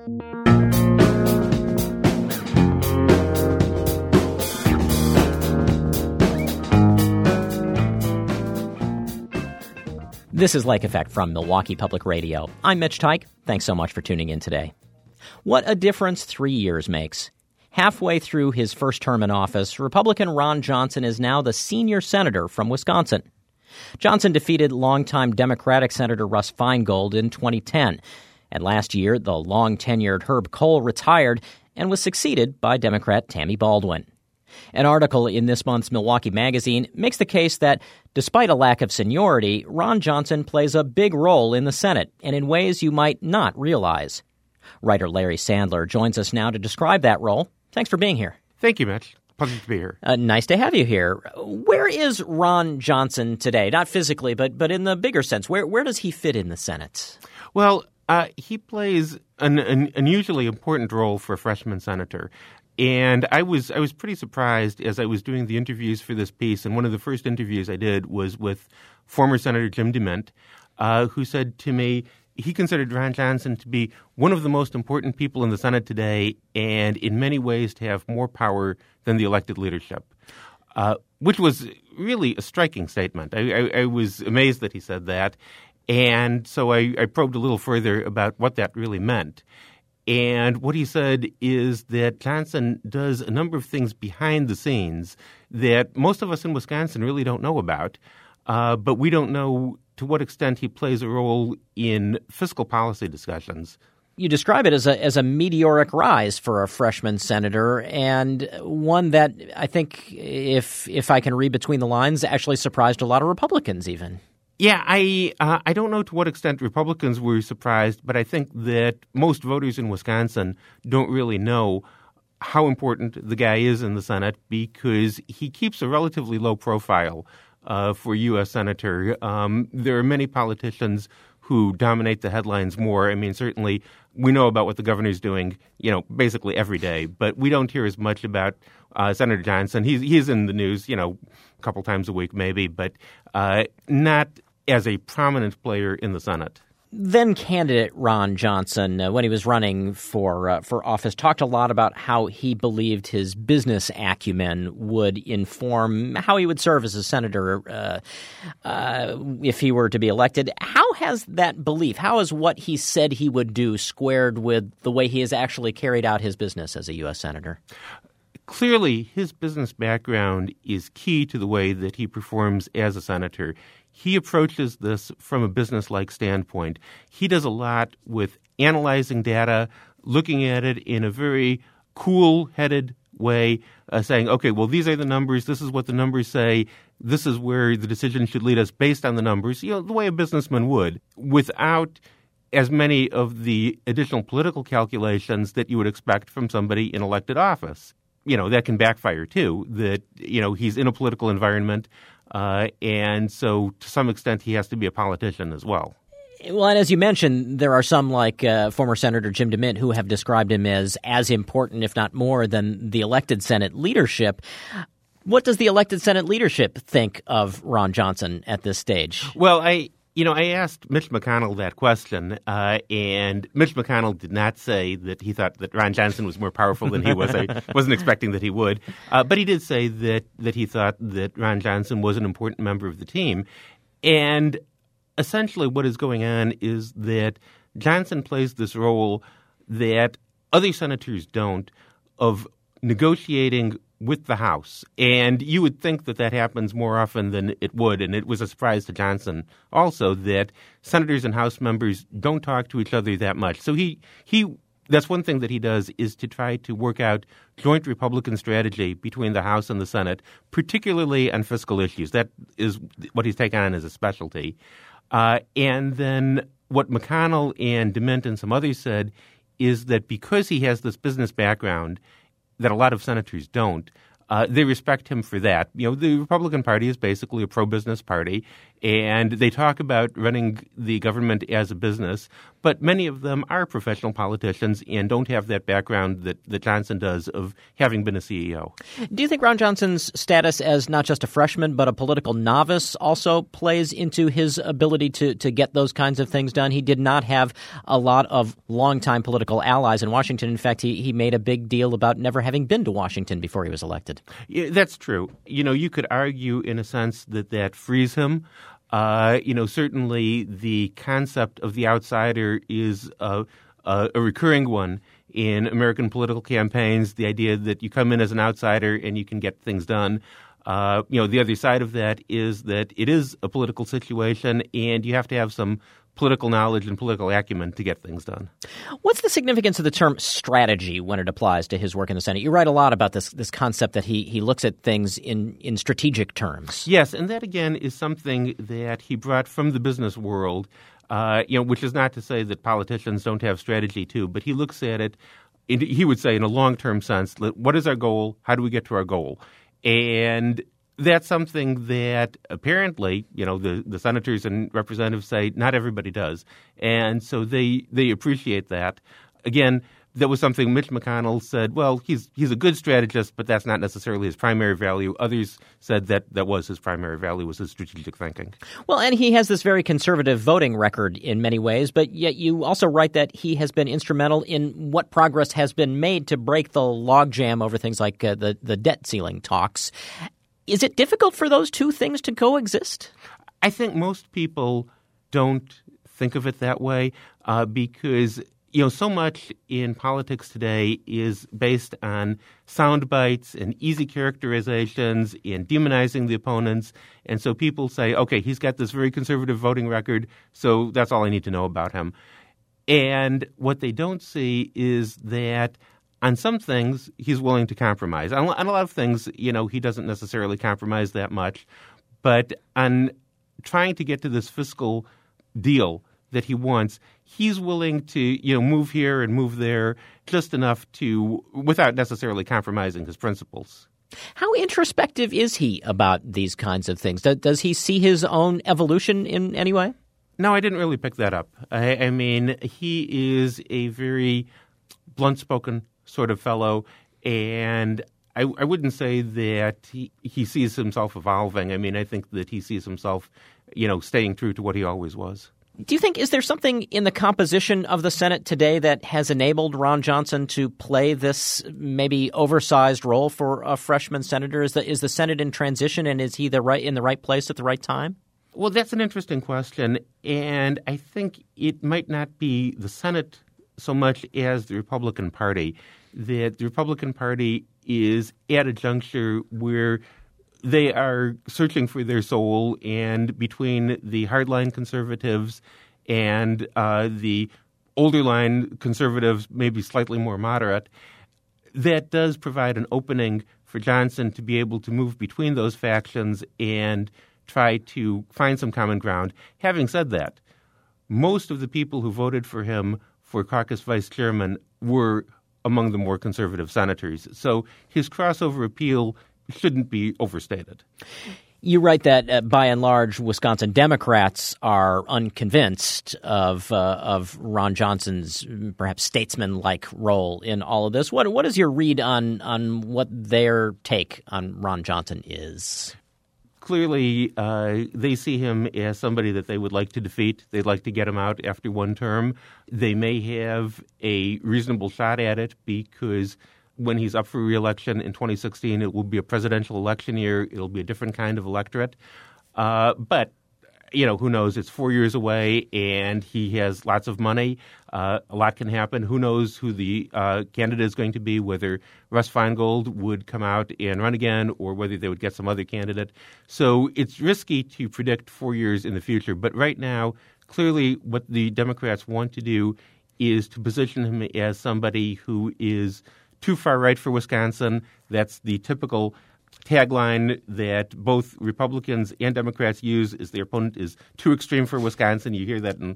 This is Lake Effect from Milwaukee Public Radio. I'm Mitch Teich. Thanks so much for tuning in today. What a difference 3 years makes. Halfway through his first term in office, Republican Ron Johnson is now the senior senator from Wisconsin. Johnson defeated longtime Democratic Senator Russ Feingold in 2010. And last year, the long-tenured Herb Kohl retired and was succeeded by Democrat Tammy Baldwin. An article in this month's Milwaukee Magazine makes the case that, despite a lack of seniority, Ron Johnson plays a big role in the Senate and in ways you might not realize. Writer Larry Sandler joins us now to describe that role. Thanks for being here. Thank you, Mitch. Pleasure to be here. Nice to have you here. Where is Ron Johnson today? Not physically, but in the bigger sense. Where does he fit in the Senate? Well, he plays an unusually important role for a freshman senator. And I was pretty surprised as I was doing the interviews for this piece. And one of the first interviews I did was with former Senator Jim DeMint, who said to me he considered Ron Johnson to be one of the most important people in the Senate today and in many ways to have more power than the elected leadership, which was really a striking statement. I was amazed that he said that. And so I probed a little further about what that really meant. And what he said is that Johnson does a number of things behind the scenes that most of us in Wisconsin really don't know about, but we don't know to what extent he plays a role in fiscal policy discussions. You describe it as a meteoric rise for a freshman senator, and one that I think, if I can read between the lines, actually surprised a lot of Republicans even. Yeah, I don't know to what extent Republicans were surprised, but I think that most voters in Wisconsin don't really know how important the guy is in the Senate because he keeps a relatively low profile for U.S. Senator. There are many politicians who dominate the headlines more. I mean, certainly we know about what the governor's doing, basically every day, but we don't hear as much about Senator Johnson. He's in the news, a couple times a week maybe, but not as a prominent player in the Senate. Then candidate Ron Johnson, when he was running for office, talked a lot about how he believed his business acumen would inform how he would serve as a senator if he were to be elected. How has that belief, how has what he said he would do squared with the way he has actually carried out his business as a U.S. senator? Clearly, his business background is key to the way that he performs as a senator. He approaches this from a business-like standpoint. He does a lot with analyzing data, looking at it in a very cool-headed way, saying, okay, well, these are the numbers. This is what the numbers say. This is where the decision should lead us based on the numbers, the way a businessman would, without as many of the additional political calculations that you would expect from somebody in elected office. That can backfire, too, that, he's in a political environment. And so to some extent, he has to be a politician as well. Well, and as you mentioned, there are some like former Senator Jim DeMint who have described him as important, if not more, than the elected Senate leadership. What does the elected Senate leadership think of Ron Johnson at this stage? Well, I asked Mitch McConnell that question, and Mitch McConnell did not say that he thought that Ron Johnson was more powerful than he was. I wasn't expecting that he would. But he did say that he thought that Ron Johnson was an important member of the team. And essentially what is going on is that Johnson plays this role that other senators don't of negotiating with the House. And you would think that happens more often than it would. And it was a surprise to Johnson also that senators and House members don't talk to each other that much. So he that's one thing that he does is to try to work out joint Republican strategy between the House and the Senate, particularly on fiscal issues. That is what he's taken on as a specialty. And then what McConnell and DeMint and some others said is that because he has this business background that a lot of senators don't, they respect him for that. The Republican Party is basically a pro-business party, And they talk about running the government as a business, but many of them are professional politicians and don't have that background that Johnson does of having been a CEO. Do you think Ron Johnson's status as not just a freshman but a political novice also plays into his ability to get those kinds of things done? He did not have a lot of longtime political allies in Washington. In fact, he made a big deal about never having been to Washington before he was elected. Yeah, that's true. You could argue in a sense that frees him. Certainly the concept of the outsider is a recurring one in American political campaigns, the idea that you come in as an outsider and you can get things done. The other side of that is that it is a political situation and you have to have some political knowledge and political acumen to get things done. What's the significance of the term strategy when it applies to his work in the Senate? You write a lot about this concept that he looks at things in strategic terms. Yes, and that again is something that he brought from the business world, which is not to say that politicians don't have strategy too, but he looks at it, he would say in a long-term sense, what is our goal? How do we get to our goal? And that's something that apparently, the senators and representatives say not everybody does. And so they appreciate that. Again, that was something Mitch McConnell said, well, he's a good strategist, but that's not necessarily his primary value. Others said that was his primary value, was his strategic thinking. Well, and he has this very conservative voting record in many ways, but yet you also write that he has been instrumental in what progress has been made to break the logjam over things like the debt ceiling talks. Is it difficult for those two things to coexist? I think most people don't think of it that way because so much in politics today is based on sound bites and easy characterizations and demonizing the opponents. And so people say, okay, he's got this very conservative voting record, so that's all I need to know about him. And what they don't see is that on some things, he's willing to compromise. On a lot of things, he doesn't necessarily compromise that much. But on trying to get to this fiscal deal that he wants, he's willing to, move here and move there just enough without necessarily compromising his principles. How introspective is he about these kinds of things? Does he see his own evolution in any way? No, I didn't really pick that up. I mean, he is a very blunt-spoken sort of fellow, and I wouldn't say that he sees himself evolving. I mean, I think that he sees himself, staying true to what he always was. Do you think, is there something in the composition of the Senate today that has enabled Ron Johnson to play this maybe oversized role for a freshman senator? Is the Senate in transition, and is he in the right place at the right time? Well, that's an interesting question, and I think it might not be the Senate so much as the Republican Party. That the Republican Party is at a juncture where they are searching for their soul, and between the hardline conservatives and the older line conservatives, maybe slightly more moderate, that does provide an opening for Johnson to be able to move between those factions and try to find some common ground. Having said that, most of the people who voted for him for caucus vice chairman were among the more conservative senators. So his crossover appeal shouldn't be overstated. You write that, by and large, Wisconsin Democrats are unconvinced of Ron Johnson's perhaps statesman-like role in all of this. What is your read on what their take on Ron Johnson is? Clearly, they see him as somebody that they would like to defeat. They'd like to get him out after one term. They may have a reasonable shot at it because when he's up for re-election in 2016, it will be a presidential election year. It'll be a different kind of electorate. But who knows? It's 4 years away, and he has lots of money. A lot can happen. Who knows who the candidate is going to be, whether Russ Feingold would come out and run again or whether they would get some other candidate. So it's risky to predict 4 years in the future. But right now, clearly what the Democrats want to do is to position him as somebody who is too far right for Wisconsin. That's the typical tagline that both Republicans and Democrats use, is their opponent is too extreme for Wisconsin. You hear that in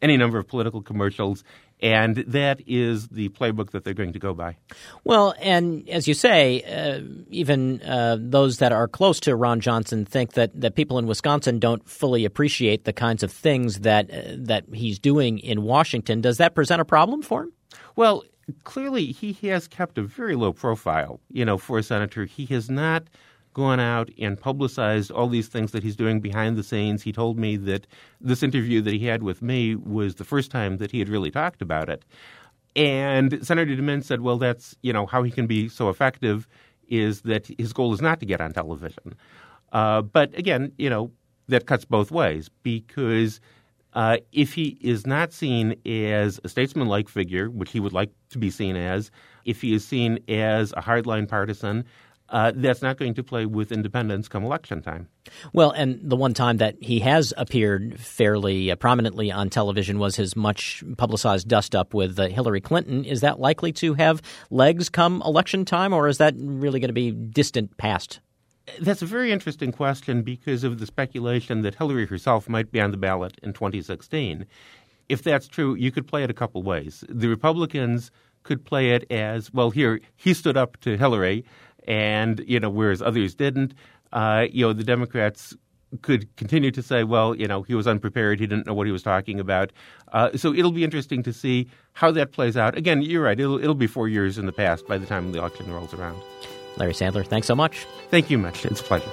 any number of political commercials, and that is the playbook that they're going to go by. Well, and as you say, even those that are close to Ron Johnson think that people in Wisconsin don't fully appreciate the kinds of things that he's doing in Washington. Does that present a problem for him? Well, clearly he has kept a very low profile, for a senator. He has not gone out and publicized all these things that he's doing behind the scenes. He told me that this interview that he had with me was the first time that he had really talked about it. And Senator DeMint said, well, that's, how he can be so effective is that his goal is not to get on television. But again, that cuts both ways, because if he is not seen as a statesman-like figure, which he would like to be seen as, if he is seen as a hardline partisan, that's not going to play with independents come election time. Well, and the one time that he has appeared fairly prominently on television was his much publicized dust-up with Hillary Clinton. Is that likely to have legs come election time, or is that really going to be distant past? That's a very interesting question because of the speculation that Hillary herself might be on the ballot in 2016. If that's true, you could play it a couple ways. The Republicans could play it as, well, here, he stood up to Hillary, and, whereas others didn't. The Democrats could continue to say, well, he was unprepared. He didn't know what he was talking about. So it'll be interesting to see how that plays out. Again, you're right. It'll be 4 years in the past by the time the election rolls around. Larry Sandler, thanks so much. Thank you, Mitch. It's a pleasure.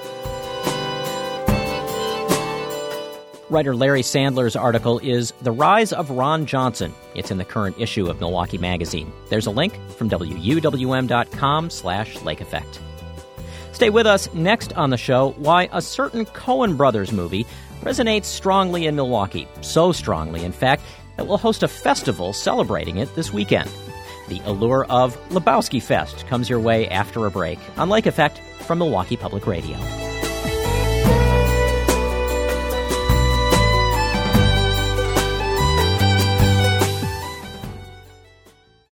Writer Larry Sandler's article is The Rise of Ron Johnson. It's in the current issue of Milwaukee Magazine. There's a link from WUWM.com/Lake Effect. Stay with us next on the show, why a certain Coen Brothers movie resonates strongly in Milwaukee. So strongly, in fact, that we'll host a festival celebrating it this weekend. The allure of Lebowski Fest comes your way after a break on Lake Effect from Milwaukee Public Radio.